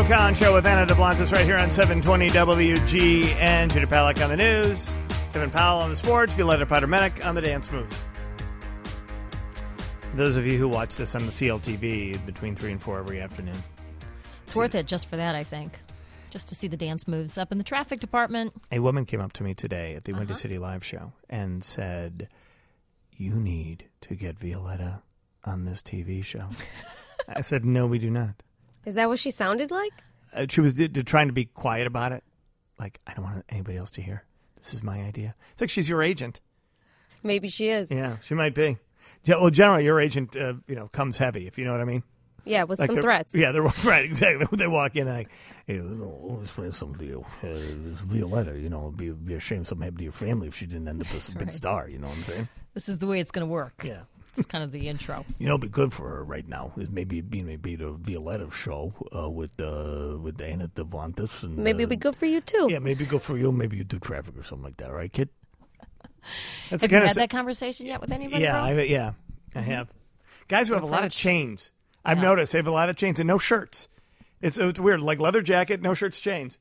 Con Show with Anna DeBlantis right here on 720 WGN. Judah Palick on the news, Kevin Powell on the sports, Violetta Potter-Menick on the dance moves. Those of you who watch this on the CLTV between 3 and 4 every afternoon. It's worth it just for that, I think. Just to see the dance moves up in the traffic department. A woman came up to me today at the Windy City Live show and said, "You need to get Violetta on this TV show." I said, "No, we do not." Is that what she sounded like? She was trying to be quiet about it. Like, I don't want anybody else to hear. This is my idea. It's like she's your agent. Maybe she is. Yeah, she might be. Well, generally, your agent, comes heavy, if you know what I mean. Yeah, with like some threats. Yeah, they're right, exactly. They walk in like, "Hey, let's play some deal. This Violetta, it'd be a shame something happened to your family if she didn't end up as a big star." You know what I'm saying? This is the way it's going to work. Yeah. It's kind of the intro. It'd be good for her right now is maybe the Violetta show with Anna DeBlantis. And, maybe it'd be good for you, too. Yeah, maybe good for you. Maybe you do traffic or something like that, right, kid? Have you had that conversation yet with anybody? Yeah, I have. Guys who have a lot of chains. I've noticed they have a lot of chains and no shirts. It's weird, like leather jacket, no shirts, chains.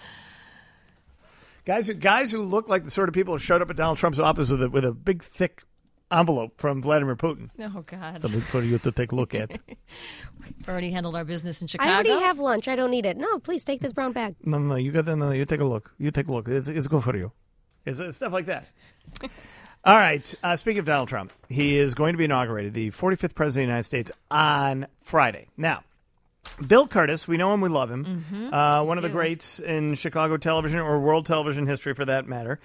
Guys who look like the sort of people who showed up at Donald Trump's office with a big, thick envelope from Vladimir Putin. Oh, God. Something for you to take a look at. We've already handled our business in Chicago. I already have lunch. I don't need it. No, please take this brown bag. No, you take a look. You take a look. It's good for you. It's stuff like that. All right. Speaking of Donald Trump, he is going to be inaugurated, the 45th president of the United States, on Friday. Now, Bill Curtis, we know him, we love him. Mm-hmm. One of the greats in Chicago television or world television history, for that matter,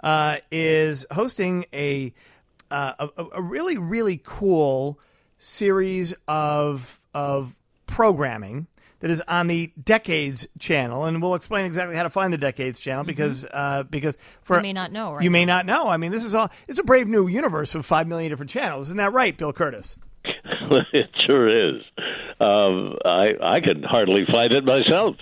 is hosting a really, really cool series of programming that is on the Decades channel, and we'll explain exactly how to find the Decades channel because for you may not know, right? You may not know. I mean, this is it's a brave new universe with 5 million different channels. Isn't that right, Bill Curtis? It sure is. I can hardly find it myself.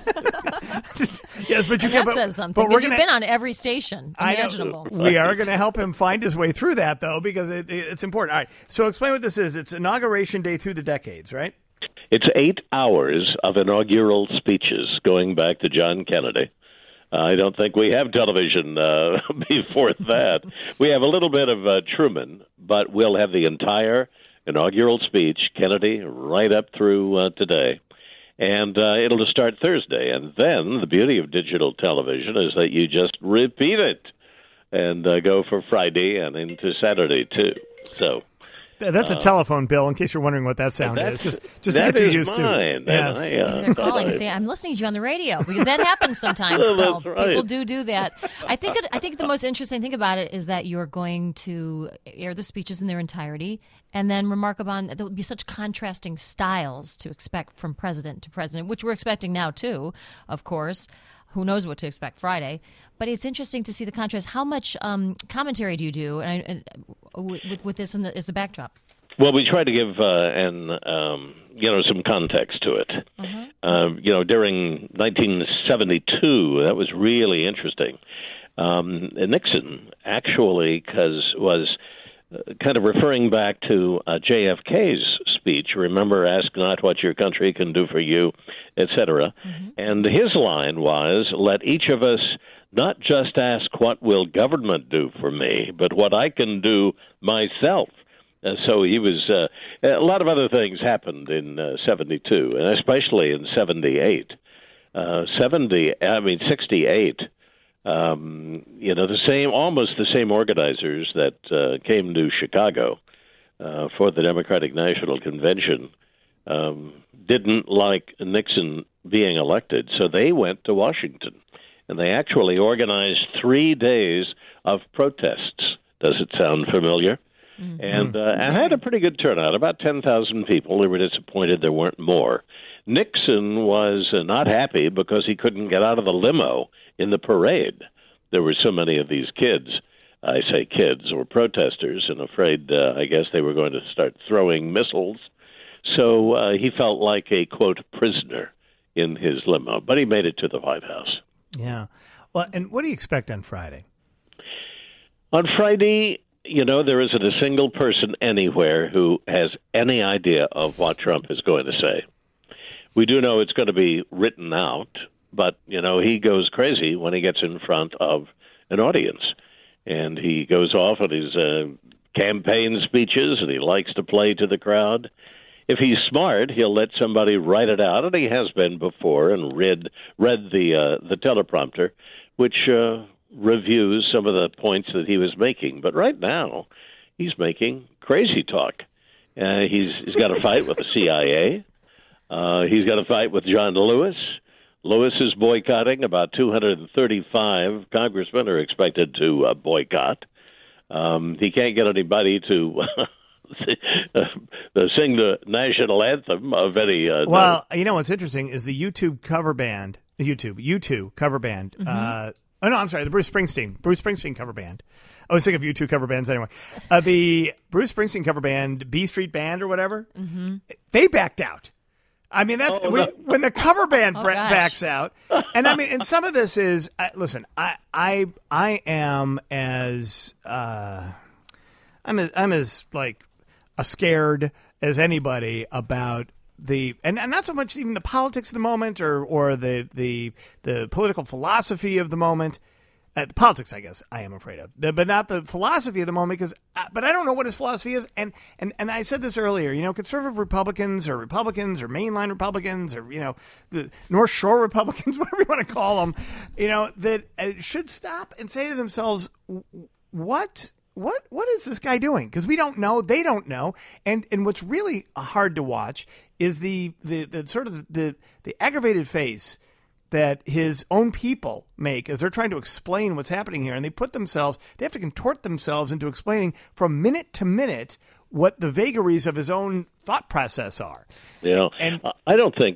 Yes, but you can. That says something. Because you've been on every station imaginable. We are going to help him find his way through that, though, because it's important. All right. So explain what this is. It's Inauguration Day through the Decades, right? It's 8 hours of inaugural speeches going back to John Kennedy. I don't think we have television before that. We have a little bit of Truman, but we'll have the entire inaugural speech, Kennedy, right up through today. And it'll start Thursday. And then the beauty of digital television is that you just repeat it and go for Friday and into Saturday, too. So that's a telephone bill, in case you're wondering what that sound is. Just to get you used mine. To. Yeah. They're calling and saying, "I'm listening to you on the radio," because that happens sometimes. Well, that's right. People do that. I think the most interesting thing about it is that you're going to air the speeches in their entirety, and then remark upon there will be such contrasting styles to expect from president to president, which we're expecting now too, of course. Who knows what to expect Friday? But it's interesting to see the contrast. How much commentary do you do with this as the backdrop? Well, we try to give some context to it. During 1972, that was really interesting. Nixon actually was kind of referring back to JFK's speech. Remember, ask not what your country can do for you, etc. Mm-hmm. And his line was, let each of us not just ask what will government do for me, but what I can do myself. So he was, a lot of other things happened in 72, and especially in 68. 68. Almost the same organizers that came to Chicago for the Democratic National Convention didn't like Nixon being elected, so they went to Washington, and they actually organized 3 days of protests. Does it sound familiar? Mm-hmm. And had a pretty good turnout, about 10,000 people. They were disappointed there weren't more. Nixon was not happy because he couldn't get out of the limo in the parade. There were so many of these kids, I say kids, or protesters, and afraid, I guess, they were going to start throwing missiles. So he felt like a, quote, prisoner in his limo. But he made it to the White House. Yeah. Well, and what do you expect on Friday? On Friday, there isn't a single person anywhere who has any idea of what Trump is going to say. We do know it's going to be written out, but, he goes crazy when he gets in front of an audience. And he goes off on his campaign speeches, and he likes to play to the crowd. If he's smart, he'll let somebody write it out, and he has been before, and read the teleprompter, which reviews some of the points that he was making. But right now, he's making crazy talk. He's got a fight with the CIA. He's got a fight with John Lewis. Lewis is boycotting. About 235 congressmen are expected to boycott. He can't get anybody to sing the national anthem of any. Well, what's interesting is the U2 cover band. U2 cover band. Oh no, I'm sorry. The Bruce Springsteen cover band. I was thinking of U2 cover bands anyway. The Bruce Springsteen cover band, B Street Band or whatever. They backed out. I mean, that's when the cover band backs out. And I mean, and some of this is listen. I am as I'm as like scared as anybody about the and not so much even the politics of the moment or the political philosophy of the moment. The politics, I guess, I am afraid of, but not the philosophy of the moment. Because, but I don't know what his philosophy is. And I said this earlier. Conservative Republicans or mainline Republicans or the North Shore Republicans, whatever you want to call them, that should stop and say to themselves, what is this guy doing? Because we don't know, they don't know, and what's really hard to watch is the sort of the aggravated face that his own people make as they're trying to explain what's happening here. And they have to contort themselves into explaining from minute to minute what the vagaries of his own thought process are. And I don't think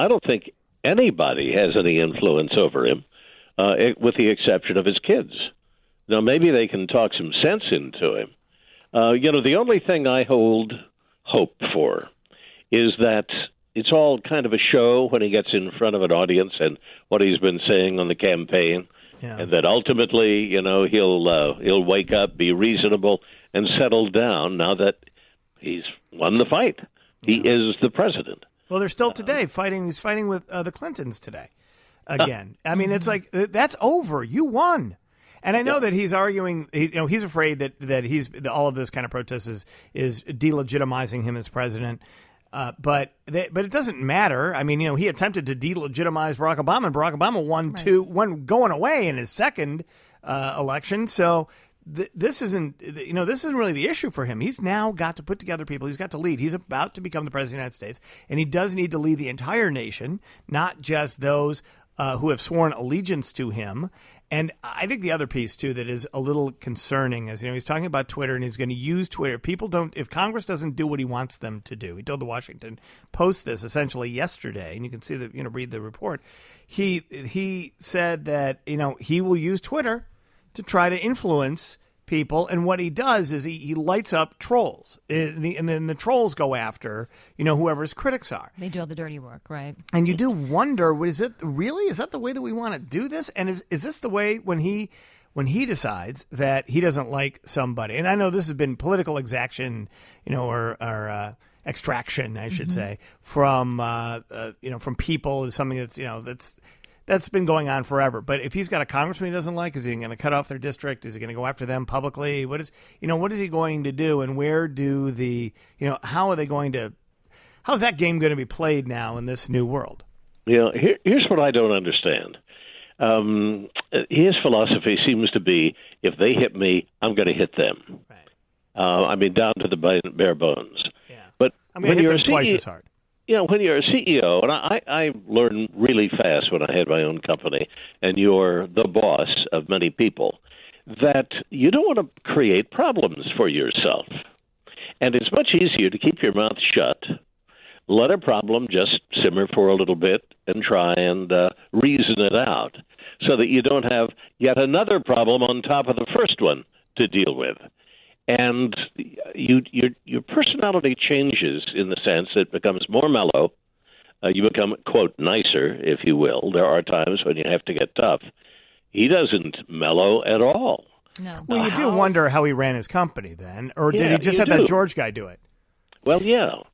anybody has any influence over him, with the exception of his kids. Now, maybe they can talk some sense into him. The only thing I hold hope for is that it's all kind of a show when he gets in front of an audience and what he's been saying on the campaign, and that ultimately, he'll wake up, be reasonable, and settle down now that he's won the fight. He is the president. Well, they're still today fighting. He's fighting with the Clintons today again. I mean, it's like that's over. You won. And I know that he's arguing, he's afraid that all of this kind of protest is delegitimizing him as president. But it doesn't matter. I mean, he attempted to delegitimize Barack Obama, and Barack Obama won going away in his second election. So this isn't really the issue for him. He's now got to put together people. He's got to lead. He's about to become the president of the United States, and he does need to lead the entire nation, not just those who have sworn allegiance to him. And I think the other piece, too, that is a little concerning is, he's talking about Twitter and he's going to use Twitter. If Congress doesn't do what he wants them to do, he told the Washington Post this essentially yesterday, and you can see read the report. He said that, he will use Twitter to try to influence people, and what he does is he lights up trolls, and then the trolls go after whoever his critics are. They do all the dirty work, right? And you do wonder, is that the way that we want to do this? And is this the way when he decides that he doesn't like somebody? And I know this has been political exaction, or extraction, I should say, from people is something that's been going on forever. But if he's got a congressman he doesn't like, is he going to cut off their district? Is he going to go after them publicly? What is he going to do? And where do how are they going to? How's that game going to be played now in this new world? Here's what I don't understand. His philosophy seems to be, if they hit me, I'm going to hit them. Right. Down to the bare bones. Yeah. But when you're hit them twice as hard. When you're a CEO, and I learned really fast when I had my own company, and you're the boss of many people, that you don't want to create problems for yourself. And it's much easier to keep your mouth shut, let a problem just simmer for a little bit, and try and reason it out so that you don't have yet another problem on top of the first one to deal with. And your personality changes in the sense that it becomes more mellow. You become, quote, nicer, if you will. There are times when you have to get tough. He doesn't mellow at all. No. Well, you do wonder how he ran his company then, or did he just have that George guy do it? Well, yeah.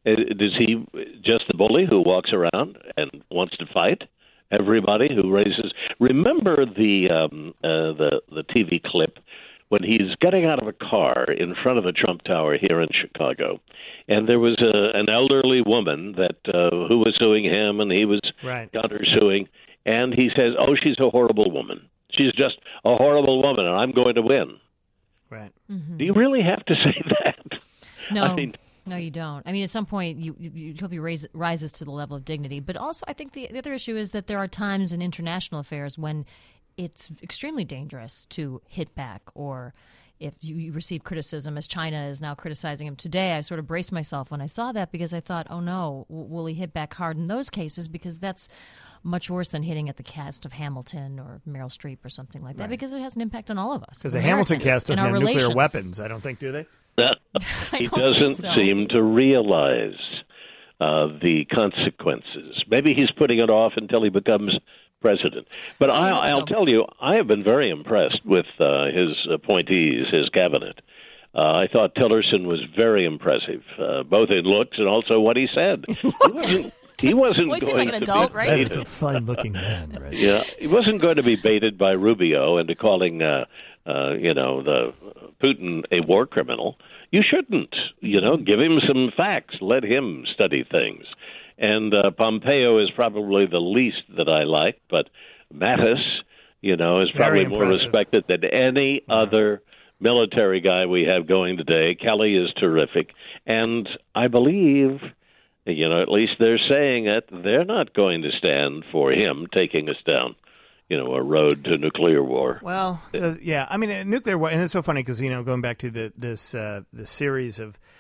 Is he just the bully who walks around and wants to fight everybody who raises? Remember the TV clip when he's getting out of a car in front of the Trump Tower here in Chicago, and there was an elderly woman that who was suing him, and he was countersuing, and he says, "Oh, she's a horrible woman. She's just a horrible woman, and I'm going to win." Right. Mm-hmm. Do you really have to say that? No. I mean, no, you don't. I mean, at some point, you hope he rises to the level of dignity. But also, I think the other issue is that there are times in international affairs when it's extremely dangerous to hit back, or if you receive criticism, as China is now criticizing him today. I sort of braced myself when I saw that, because I thought, oh no, will he hit back hard in those cases? Because that's much worse than hitting at the cast of Hamilton or Meryl Streep or something like that, because it has an impact on all of us. Because the Hamilton cast doesn't have nuclear weapons, I don't think, do they? He doesn't seem to realize the consequences. Maybe he's putting it off until he becomes president. But I'll tell you, I have been very impressed with his appointees, his cabinet. I thought Tillerson was very impressive, both in looks and also what he said. He wasn't well, he going like an to adult, be right? That is a fine-looking man, right? Yeah, he wasn't going to be baited by Rubio into calling, the Putin a war criminal. You shouldn't. Give him some facts. Let him study things. And Pompeo is probably the least that I like, but Mattis, is probably more respected than any other military guy we have going today. Kelly is terrific. And I believe, at least they're saying it, they're not going to stand for him taking us down, a road to nuclear war. Well, yeah. I mean, nuclear war, and it's so funny because, going back to this series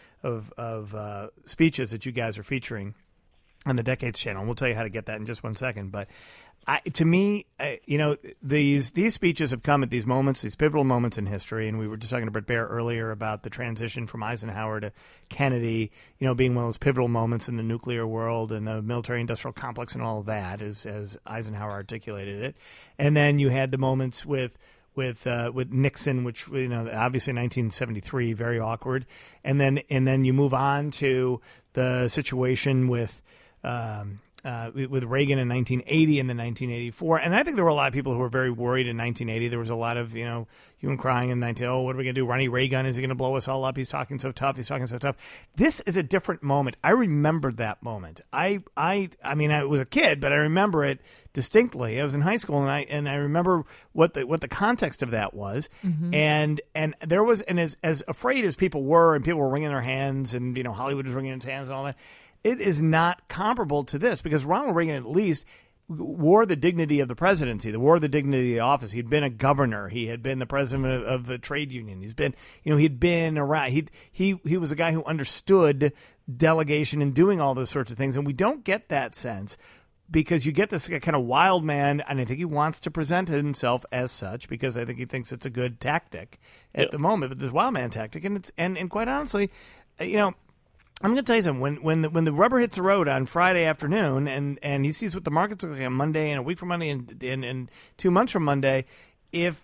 of speeches that you guys are featuring on the Decades channel. We'll tell you how to get that in just one second. But to me, these speeches have come at these moments, these pivotal moments in history. And we were just talking to Bret Baier earlier about the transition from Eisenhower to Kennedy, being one of those pivotal moments in the nuclear world and the military-industrial complex and all of that, as Eisenhower articulated it. And then you had the moments with Nixon, which obviously in 1973, very awkward, and then you move on to the situation with Reagan in 1980 and then 1984. And I think there were a lot of people who were very worried in 1980. There was a lot of, hue and crying in 1980. Oh, what are we going to do? Ronnie Reagan, is he going to blow us all up? He's talking so tough. This is a different moment. I remember that moment. I mean, I was a kid, but I remember it distinctly. I was in high school, and I remember what the context of that was. Mm-hmm. And there was, and as afraid as people were, and people were wringing their hands, and Hollywood was wringing its hands and all that, it is not comparable to this, because Ronald Reagan at least wore the dignity of the presidency, wore the dignity of the office. He'd been a governor. He had been the president of a trade union. He's been, he'd been around. He was a guy who understood delegation and doing all those sorts of things. And we don't get that sense, because you get this kind of wild man, and I think he wants to present himself as such, because I think he thinks it's a good tactic at the moment. But this wild man tactic, and quite honestly, I'm going to tell you something. When the rubber hits the road on Friday afternoon, and he sees what the markets look like on Monday, and a week from Monday, and 2 months from Monday, if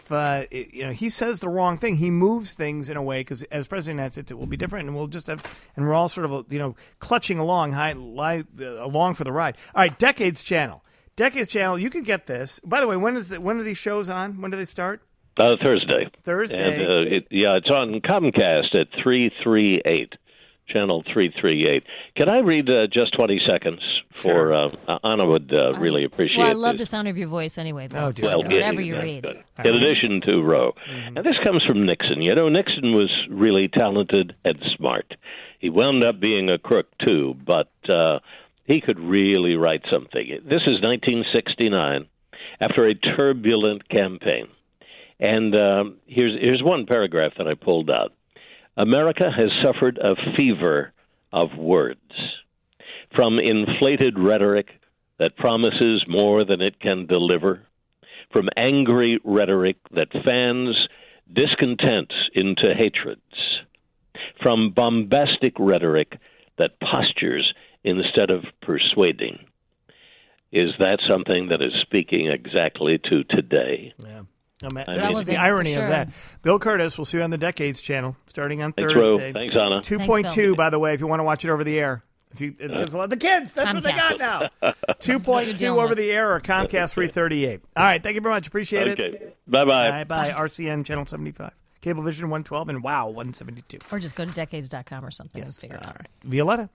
he says the wrong thing, he moves things in a way, because as president of the United States, it will be different, and we'll just have, and we're all sort of clutching along for the ride. All right, Decades channel, you can get this. By the way, when are these shows on? When do they start? Thursday. And, it's on Comcast at 338. Channel 338. Can I read just 20 seconds for Anna would really appreciate Well, I love this. the sound of your voice anyway, Bill. Oh, dear. So whatever you read. Good. In addition to Roe. And this comes from Nixon. Nixon was really talented and smart. He wound up being a crook, too, but he could really write something. This is 1969, after a turbulent campaign. And here's one paragraph that I pulled out. America has suffered a fever of words, from inflated rhetoric that promises more than it can deliver, from angry rhetoric that fans discontent into hatreds, from bombastic rhetoric that postures instead of persuading. Is that something that is speaking exactly to today? Yeah. Relevant, the irony for of sure. that. Bill Curtis, we'll see you on the Decades channel starting on Thanks, Thursday. Ro. Thanks, Anna. 2.2, by the way, if you want to watch it over the air. Because the kids, that's what they got now. what you're 2.2 dealing over with. the air or Comcast 338. All right, thank you very much. Appreciate it. Okay. Bye-bye. Bye. RCN Channel 75. Cablevision 112 and WOW 172. Or just go to decades.com or something and figure it out. All right. Violetta.